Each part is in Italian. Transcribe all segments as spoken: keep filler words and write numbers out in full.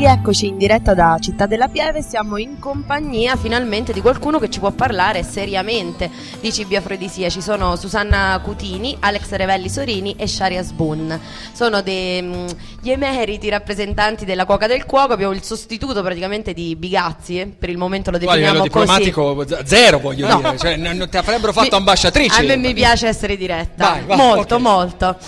rieccoci in diretta da Città della Pieve. Siamo in compagnia finalmente di qualcuno che ci può parlare seriamente di cibi afrodisiaci. Sono Susanna Cutini, Alex Revelli Sorini e Sharia Sboon. Sono dei, mh, gli emeriti rappresentanti della Cuoca del Cuoco. Abbiamo il sostituto praticamente di Bigazzi, eh? Per il momento lo definiamo così. Diplomatico zero, voglio no. dire, cioè, non ti avrebbero fatto mi, ambasciatrice. A me mi piace essere diretta, vai, vai, molto okay. molto.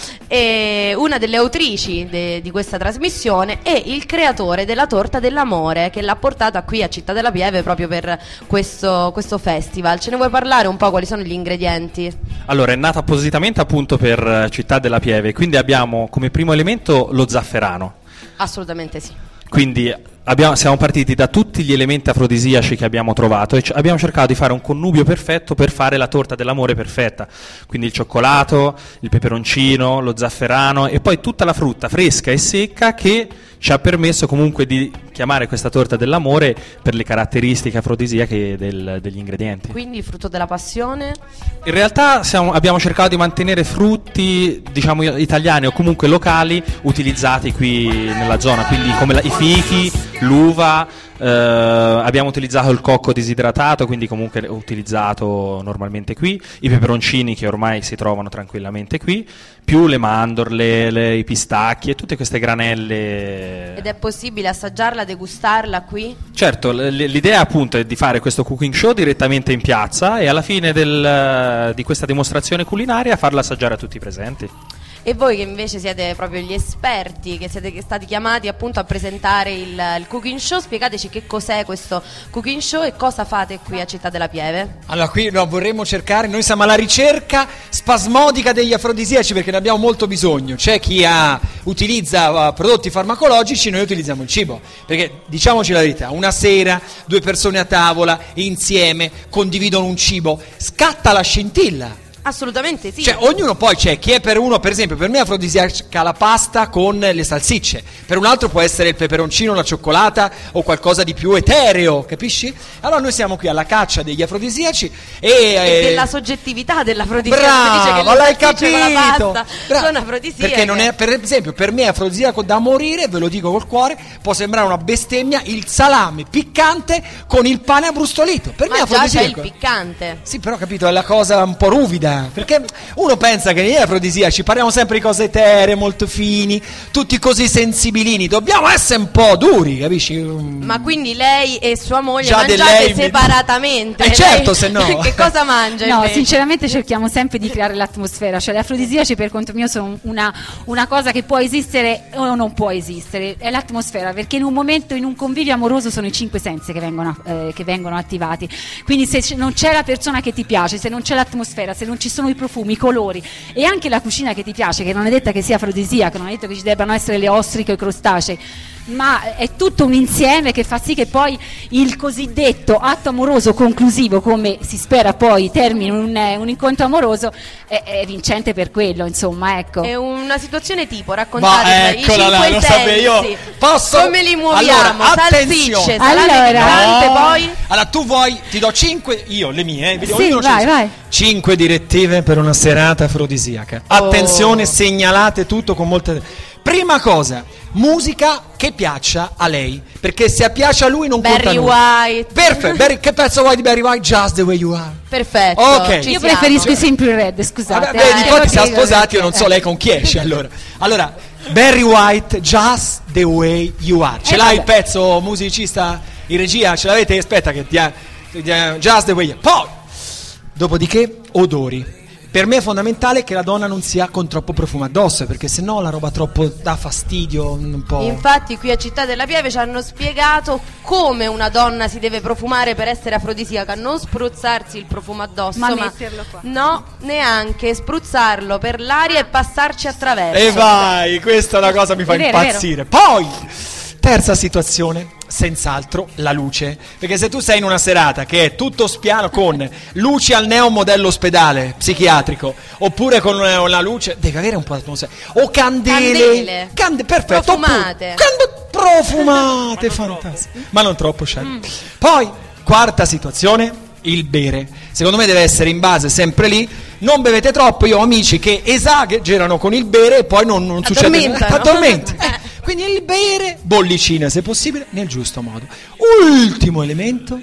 E una delle autrici de, di questa trasmissione è il creatore della torta dell'amore, che l'ha portata qui a Città della Pieve proprio per questo, questo festival. Ce ne vuoi parlare un po'? Quali sono gli ingredienti? Allora, è nata appositamente appunto per Città della Pieve, quindi abbiamo come primo elemento lo zafferano. Assolutamente sì. Quindi abbiamo, siamo partiti da tutti gli elementi afrodisiaci che abbiamo trovato e c- abbiamo cercato di fare un connubio perfetto per fare la torta dell'amore perfetta. Quindi il cioccolato, il peperoncino, lo zafferano e poi tutta la frutta fresca e secca che ci ha permesso comunque di chiamare questa torta dell'amore per le caratteristiche afrodisiache del, degli ingredienti. Quindi il frutto della passione? In realtà siamo, abbiamo cercato di mantenere frutti, diciamo, italiani o comunque locali utilizzati qui nella zona, quindi come la, i fichi, l'uva, eh, abbiamo utilizzato il cocco disidratato, quindi comunque utilizzato normalmente qui, i peperoncini che ormai si trovano tranquillamente qui, più le mandorle, le, i pistacchi e tutte queste granelle. Ed è possibile assaggiarla, degustarla qui? Certo, l- l'idea appunto è di fare questo cooking show direttamente in piazza e alla fine del, di questa dimostrazione culinaria farla assaggiare a tutti i presenti. E voi che invece siete proprio gli esperti, che siete stati chiamati appunto a presentare il, il cooking show, spiegateci che cos'è questo cooking show e cosa fate qui a Città della Pieve. Allora, qui no, vorremmo cercare, noi siamo alla ricerca spasmodica degli afrodisiaci perché ne abbiamo molto bisogno. C'è chi ha, utilizza uh, prodotti farmacologici, noi utilizziamo il cibo, perché diciamoci la verità, una sera due persone a tavola insieme condividono un cibo, scatta la scintilla. Assolutamente sì. Cioè ognuno poi c'è chi è per uno, per esempio per me è afrodisiaca la pasta con le salsicce, per un altro può essere il peperoncino, la cioccolata o qualcosa di più etereo, capisci? Allora noi siamo qui alla caccia degli afrodisiaci e, e eh, della soggettività dell'afrodisiaca. Bravo, dice che ma l'hai capito, la pasta sono afrodisiache. Perché non è, per esempio per me è afrodisiaco da morire, ve lo dico col cuore, può sembrare una bestemmia il salame piccante con il pane abbrustolito, per ma me è afrodisiaco. Ma già c'è il piccante. Sì, però capito, è la cosa un po' ruvida. Perché uno pensa che negli afrodisiaci parliamo sempre di cose eteree, molto fini, tutti così sensibilini, dobbiamo essere un po' duri, capisci? Ma quindi lei e sua moglie già mangiate separatamente? Eh certo, lei... se no. Che cosa mangia? No, invece? Sinceramente cerchiamo sempre di creare l'atmosfera, cioè le afrodisiaci per conto mio sono una, una cosa che può esistere o non può esistere, è l'atmosfera, perché in un momento, in un convivio amoroso sono i cinque sensi che vengono, eh, che vengono attivati, quindi se c- non c'è la persona che ti piace, se non c'è l'atmosfera, se non ci sono i profumi, i colori e anche la cucina che ti piace, che non è detta che sia afrodisiaca, non è detto che ci debbano essere le ostriche o i crostacei, ma è tutto un insieme che fa sì che poi il cosiddetto atto amoroso conclusivo, come si spera poi termini un, un incontro amoroso, è, è vincente per quello, insomma, ecco. È una situazione tipo, raccontateci ma eccola là, lo sapevo io. Posso? Come li muoviamo? Allora, salsicce, allora, piccante, no. poi allora tu vuoi, ti do cinque, io le mie, eh, sì, vai, vai. cinque direttive per una serata afrodisiaca. Oh. Attenzione, segnalate tutto con molte. Prima cosa, musica che piaccia a lei, perché se piace a lui non Barry conta nulla. White. Perfetto, Barry, che pezzo vuoi di Barry White? Just the way you are. Perfetto. Ok. Ci Io siamo. preferisco i Simple Red, scusate. Vabbè, vedi, eh, poi ti siamo perché- sposati, io non so eh. lei con chi esce allora. Allora, Barry White, Just the way you are. Ce Eh, l'hai vabbè. il pezzo musicista in regia? Ce l'avete? Aspetta che ti ha, ti ha- Just the way you are. Poi, dopodiché, odori. Per me è fondamentale che la donna non sia con troppo profumo addosso, perché sennò la roba troppo dà fastidio, un po'. Infatti qui a Città della Pieve ci hanno spiegato come una donna si deve profumare per essere afrodisiaca, non spruzzarsi il profumo addosso, Ma ma metterlo qua. no, neanche spruzzarlo per l'aria e passarci attraverso. E vai, questa è una cosa che mi fa È vero, è impazzire. Poi, terza situazione, senz'altro la luce, perché se tu sei in una serata che è tutto spiano con luci al neon modello ospedale psichiatrico oppure con una, una luce, devi avere un po' di atmosfera, o candele, Candele. Cande, perfetto, Profumate. oppure, cand- profumate, fantastico, ma non troppo, mm. Poi quarta situazione, il bere. Secondo me deve essere in base sempre lì. Non bevete troppo. Io ho amici che esagerano con il bere e poi non, non succede niente. Addormenti. Quindi il bere, bollicina se possibile, nel giusto modo. Ultimo elemento,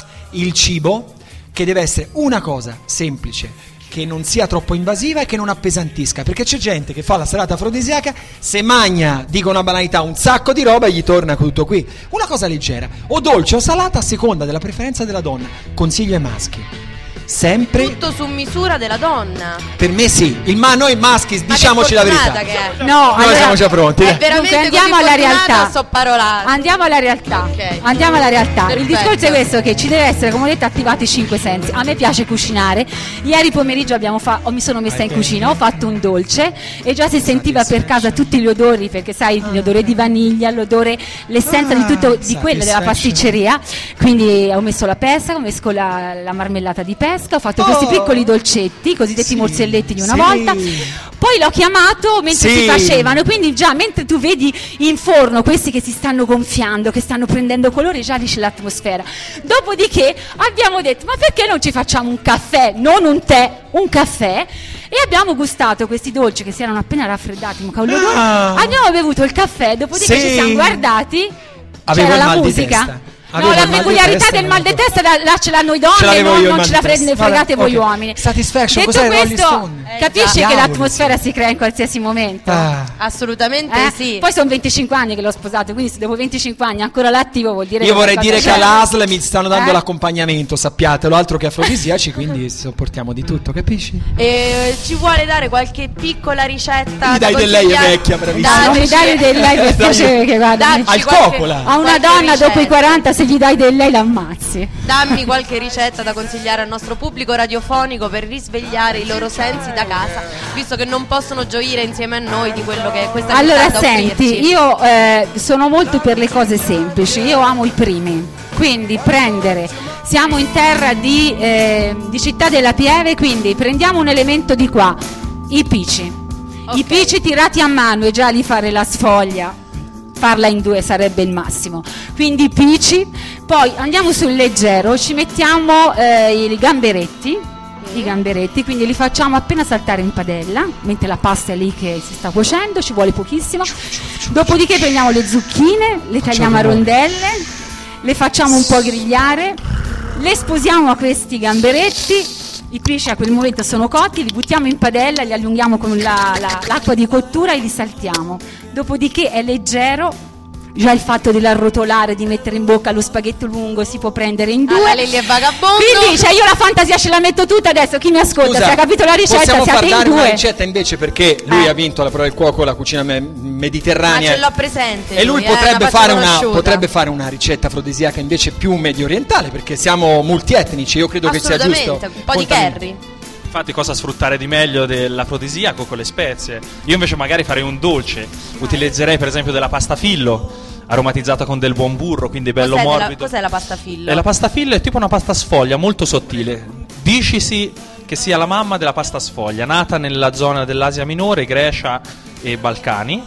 il cibo, che deve essere una cosa semplice, che non sia troppo invasiva e che non appesantisca, perché c'è gente che fa la serata afrodisiaca, se magna, dico una banalità, un sacco di roba e gli torna tutto qui. Una cosa leggera, o dolce o salata a seconda della preferenza della donna. Consiglio ai maschi: sempre tutto su misura della donna. Per me sì, il ma noi maschi, diciamoci la verità. Che è. No, noi allora, siamo già pronti. È veramente Dunque, andiamo così alla realtà. So parolare. Andiamo alla realtà. Okay. Andiamo alla realtà. Perfetto. Il discorso è questo, che ci deve essere, come ho detto, attivati i cinque sensi. A me piace cucinare. Ieri pomeriggio abbiamo fa- oh, mi sono messa in cucina, ho fatto un dolce e già si sentiva per casa tutti gli odori, perché sai, l'odore di vaniglia, l'odore, l'essenza di tutto, di quella della pasticceria. Quindi ho messo la pesca, ho messo la, la marmellata di pesca, ho fatto questi piccoli dolcetti, cosiddetti Sì, morselletti di una sì. volta. Poi l'ho chiamato mentre Sì. si facevano, quindi già mentre tu vedi in forno questi che si stanno gonfiando, che stanno prendendo colore, già lì c'è l'atmosfera. Dopodiché abbiamo detto: ma perché non ci facciamo un caffè, non un tè, un caffè? E abbiamo gustato questi dolci che si erano appena raffreddati, ma con l'odore. Ah. Abbiamo bevuto il caffè, dopodiché Sì. ci siamo guardati. Avevo c'era il la mal di musica. testa. No, Avevo la il mal di peculiarità testa, del mal di non- testa là, là ce l'hanno i Ce donne, l'avevo non, io il non mal ce di la prende, testa. fregate Vabbè, voi ok. uomini. Satisfaction, Detto cos'è, Rolling questo, Stone? Eh, capisci già. che Diavoli, l'atmosfera sì. si crea in qualsiasi momento. Ah. Assolutamente Eh? sì. Poi sono venticinque anni che l'ho sposato, quindi se dopo venticinque anni ancora l'attivo vuol dire Io che vorrei qualcosa dire che c'è. all'A S L mi stanno dando Eh? l'accompagnamento, sappiatelo, altro che afrodisiaci, quindi sopportiamo di tutto, capisci? E ci vuole dare qualche piccola ricetta? Mi dai da del lei è consigliare? vecchia, bravissima. No, non mi Dateci- dai del lei per piacere, che guarda, Dacci Al qualche- coccola. a una qualche donna dopo i ricetta. quaranta se gli dai del lei l'ammazzi. Dammi qualche ricetta da consigliare al nostro pubblico radiofonico per risvegliare i loro sensi da casa, visto che non possono gioire insieme a noi di quello che questa città Allora ha da senti, offrirci. io eh, sono molto per le cose semplici, io amo i primi, quindi prendere, siamo in terra di, eh, di Città della Pieve, quindi prendiamo un elemento di qua, i pici, Ok. i pici tirati a mano e già lì fare la sfoglia, farla in due sarebbe il massimo, quindi i pici, poi andiamo sul leggero, ci mettiamo eh, i gamberetti, i gamberetti, quindi li facciamo appena saltare in padella, mentre la pasta è lì che si sta cuocendo, ci vuole pochissimo. Dopodiché prendiamo le zucchine, le tagliamo a rondelle, le facciamo un po' grigliare, le sposiamo a questi gamberetti, i pesci a quel momento sono cotti, li buttiamo in padella, li allunghiamo con la- la- l'acqua di cottura e li saltiamo. Dopodiché è leggero. Già il fatto dell'arrotolare, di mettere in bocca lo spaghetto lungo si può prendere in due. Ah, Lelli è vagabondo. Quindi cioè, io la fantasia ce la metto tutta adesso. Chi mi ascolta, Scusa, se ha capito la ricetta, possiamo far siate in dare una due. ricetta invece, perché lui Eh. ha vinto la prova del cuoco, la cucina me- Ma mediterranea. ce l'ho presente. E lui eh, potrebbe, la faccia fare una, conosciuta. potrebbe fare una ricetta afrodisiaca invece più medio orientale, perché siamo multietnici. Io credo che sia giusto. Assolutamente, un po' di contam- curry. Infatti, cosa sfruttare di meglio dell'afrodisiaco con le spezie? Io invece magari farei un dolce. Utilizzerei per esempio della pasta fillo, aromatizzata con del buon burro, quindi bello Cos'è, della- morbido. cos'è la pasta fillo? E la pasta fillo è tipo una pasta sfoglia molto sottile. Dicisi che sia la mamma della pasta sfoglia, nata nella zona dell'Asia minore, Grecia e Balcani.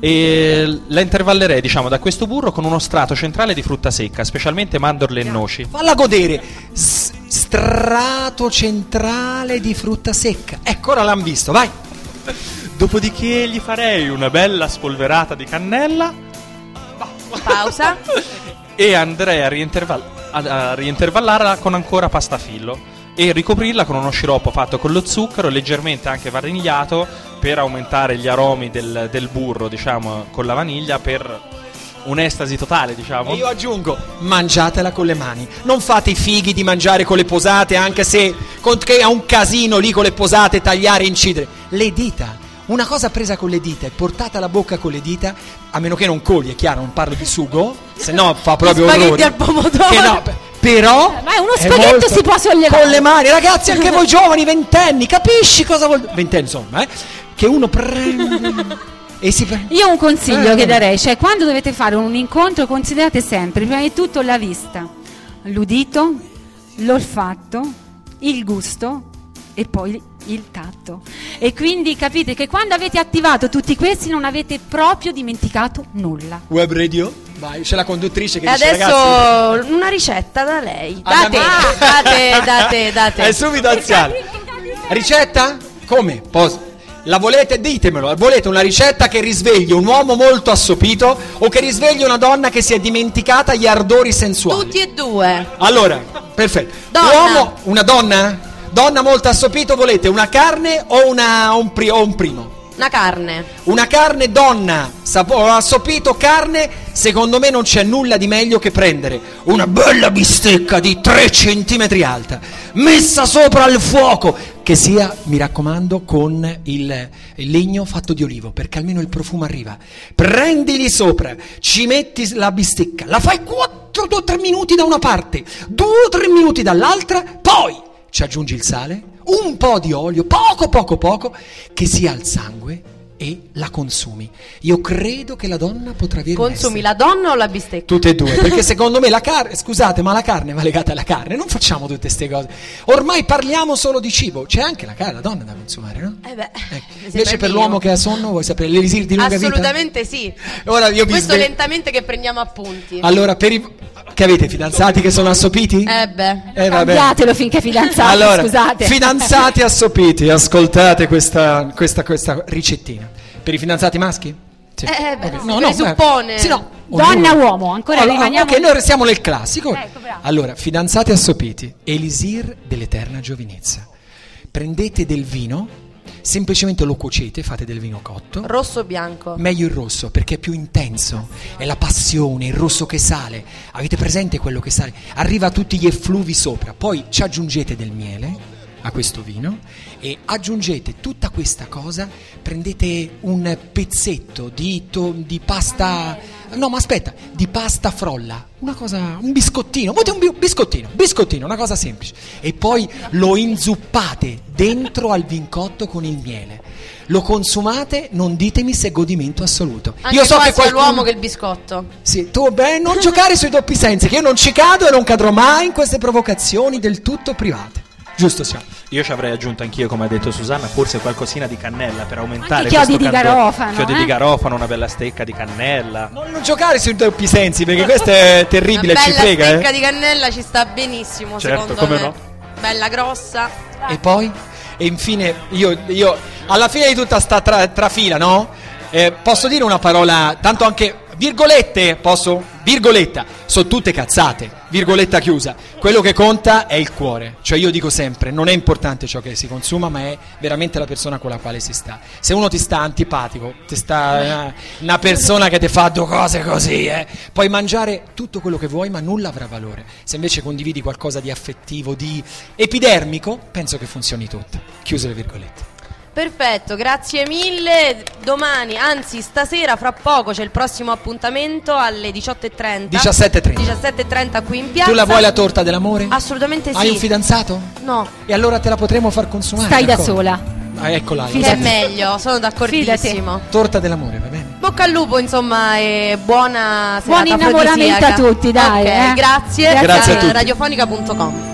E la intervallerei, diciamo, da questo burro con uno strato centrale di frutta secca, specialmente mandorle e noci. Falla godere. S- strato centrale di frutta secca. Ecco, ora l'hanno visto, vai. Dopodiché gli farei una bella spolverata di cannella Pausa. e andrei a, riinterval- a, a riintervallarla con ancora pasta fillo e ricoprirla con uno sciroppo fatto con lo zucchero, leggermente anche vanigliato, per aumentare gli aromi del, del burro, diciamo, con la vaniglia, per un'estasi totale, diciamo. E io aggiungo, mangiatela con le mani. Non fate i fighi di mangiare con le posate, anche se con, che è un casino lì con le posate, tagliare e incidere. Le dita, una cosa presa con le dita e portata alla bocca con le dita, a meno che non coli, è chiaro, non parlo di sugo, se no fa proprio Spaghetti orrori. al pomodoro. Che no, p- però Ma è uno è spaghetto molto- si può sollevare. con le mani, ragazzi, anche voi giovani, ventenni, capisci cosa vuol dire? Ventenni, insomma, eh? Che uno prende e si pre- Io ho un consiglio Eh. che darei, cioè quando dovete fare un incontro considerate sempre prima di tutto la vista, l'udito, l'olfatto, il gusto e poi il tatto. E quindi capite che quando avete attivato tutti questi non avete proprio dimenticato nulla. Web radio? Vai, c'è la conduttrice che E dice, adesso ragazzi, una ricetta da lei. Ah, Date, da me. date, date, date. è subito anziano. Ricetta? Come? Pos- La volete? Ditemelo. Volete una ricetta che risvegli un uomo molto assopito o che risvegli una donna che si è dimenticata gli ardori sensuali? Tutti e due. Allora, perfetto. Donna. Uomo, una donna? Donna molto assopito, volete una carne o, una, un, pri- o un primo? Una carne. Una carne donna, sapo- assopito carne, secondo me non c'è nulla di meglio che prendere una bella bistecca di tre centimetri alta, messa sopra al fuoco, che sia, mi raccomando, con il, il legno fatto di olivo, perché almeno il profumo arriva. Prendili sopra, ci metti la bistecca, la fai quattro o tre minuti da una parte, due o tre minuti dall'altra, poi ci aggiungi il sale, un po' di olio, poco poco poco, che sia al sangue e la consumi. Io credo che la donna potrà avere Consumi la donna o la bistecca? tutte e due, perché secondo me la carne, scusate, ma la carne va legata alla carne, non facciamo tutte queste cose. Ormai parliamo solo di cibo, c'è anche la carne, la donna da consumare, no? Eh beh, Ecco. mi Invece sembra per mio. l'uomo che ha sonno, vuoi sapere l'elisir di lunga vita? Assolutamente sì. Ora io vi Questo sve- lentamente che prendiamo appunti. Allora, per i... che avete fidanzati che sono assopiti? Eh beh. Eh, vabbè. Cambiatelo finché fidanzati, Allora, scusate. fidanzati assopiti, ascoltate questa, questa, questa ricettina. Per i fidanzati maschi? Sì. Eh, beh, Ok. si presuppone. Sì, no. Donna, ognuno. uomo, ancora Allora, rimaniamo- ok, noi restiamo nel classico. Ecco, bravo. Allora, fidanzati assopiti, elisir dell'eterna giovinezza. Prendete del vino, semplicemente lo cuocete, fate del vino cotto. Rosso o bianco? Meglio il rosso perché è più intenso, è la passione, il rosso che sale. Avete presente quello che sale? Arriva a tutti gli effluvi sopra, poi ci aggiungete del miele a questo vino e aggiungete tutta questa cosa, prendete un pezzetto di, to- di pasta, no ma aspetta, di pasta frolla, una cosa, un biscottino, volete un bi- biscottino, biscottino, una cosa semplice, e poi lo inzuppate dentro al vincotto con il miele. Lo consumate, non ditemi se è godimento assoluto. Anche Io so qua che sia qualcuno... l'uomo che il biscotto. Sì, tu beh, non giocare sui doppi sensi, che io non ci cado e non cadrò mai in queste provocazioni del tutto private. Giusto, siamo. Io ci avrei aggiunto anch'io, come ha detto Susanna, forse qualcosina di cannella per aumentare Anche chiodi questo di candore. garofano, Chiodi eh? di garofano, una bella stecca di cannella. Non, non giocare sui doppi sensi, perché questo è terribile, Una ci bella frega. stecca Eh. di cannella ci sta benissimo, Certo, secondo come me. no? Bella grossa. E poi? E infine, io, io alla fine di tutta sta tra, trafila, no? Eh, posso dire una parola, tanto anche virgolette, posso? Virgoletta, sono tutte cazzate, virgoletta chiusa. Quello che conta è il cuore. Cioè io dico sempre, non è importante ciò che si consuma, ma è veramente la persona con la quale si sta. Se uno ti sta antipatico, ti sta una, una persona che ti fa due cose così, eh, puoi mangiare tutto quello che vuoi, ma nulla avrà valore. Se invece condividi qualcosa di affettivo, di epidermico, penso che funzioni tutto. Chiuse le virgolette. Perfetto, grazie mille. Domani, anzi stasera, fra poco c'è il prossimo appuntamento alle diciotto e trenta. diciassette e trenta. diciassette e trenta qui in piazza. Tu la vuoi la torta dell'amore? Assolutamente sì. Hai un fidanzato? No, E allora te la potremo far consumare. Stai da d'accordo? sola. Ah, eccola. è Fidati. meglio, sono d'accordissimo. Torta dell'amore, va bene? Bocca al lupo, insomma, e buona serata Buon innamoramento afrodisiaca. a tutti, dai, Ok, eh. grazie. Grazie a tutti. radiofonica punto com.